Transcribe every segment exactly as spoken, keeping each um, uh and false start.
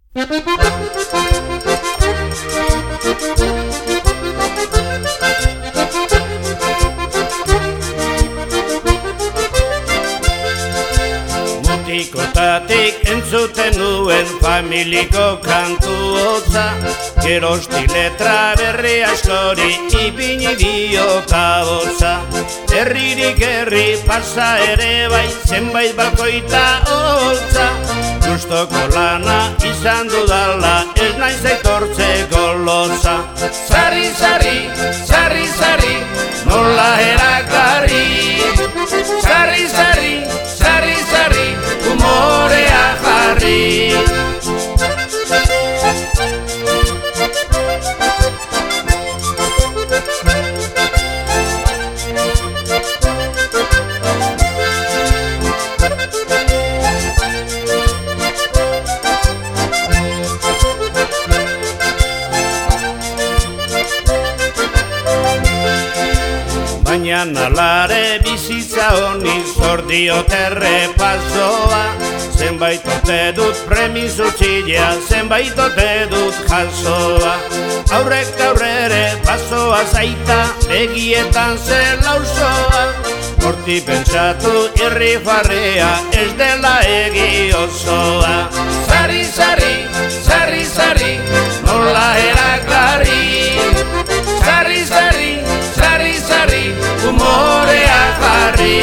Mutikotatik entzuten nuen familiko kantu hotza, gerosti letra berri askori ipini diota botza. Herririk herri pasa ere bai zenbait balkoita holtza, gustoko lana izan dudala ez naiz aitortzeko lotza. Sarri, sarri, sarri, sarri, nola erakarri. Sarri, sarri, sarri, sarri, humorea jarri. Baina nalare bizitza honi zor diot errepasoa, zenbait ote dut premizu txilea, zenbait ote dut jasoa. Aurrek aurrere pasoa zaita, begietan zela usoa, horti pentsatu irri farrea ez dela egi osoa. Sarri, sarri, sarri, sarri, nola erakarri. Sarri, sarri, sarri, sarri, humorea jarri.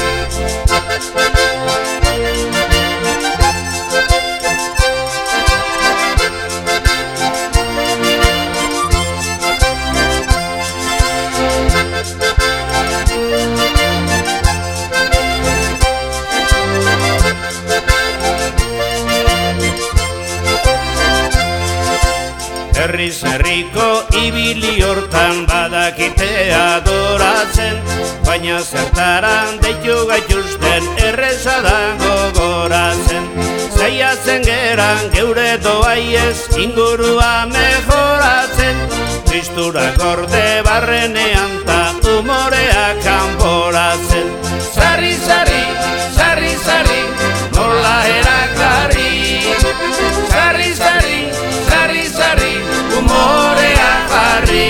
Herriz herriko ibili hortan badakite adoratzen, baina zertaran deitu gaituzten erreza dago gogoratzen. Zaiatzen geran geure doaiez ingurua mejoratzen, tristura gorde barrenean ta humorea kanporatzen. Sarri, sarri, sarri, sarri, nola erakarri. Sarri, sarri, sarri, sarri, humorea jarri.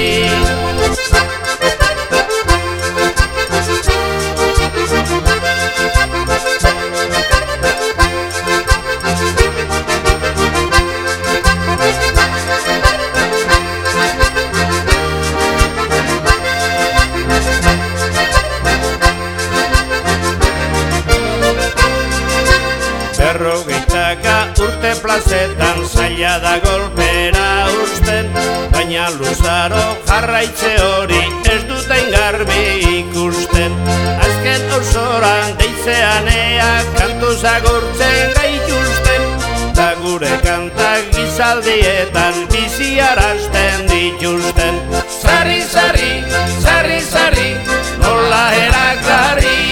Berrogeitaka urte plazetan zaila da golpera usten, baina luzaro jarraitze hori ez dut garbi ikusten. Azken osoran deitzean ea kantu zagurtzen gaituzten, da gure kantak gizaldietan biziarazten dituzten. Sarri, sarri, sarri, sarri, nola erakarri.